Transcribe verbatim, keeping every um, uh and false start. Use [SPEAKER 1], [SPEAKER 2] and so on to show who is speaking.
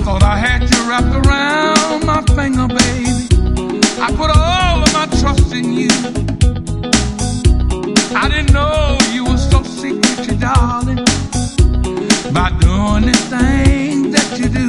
[SPEAKER 1] thought I had you wrapped around my finger, baby. I put all of my trust in you. I didn't know you were so secret, darling, by doing the things that you do.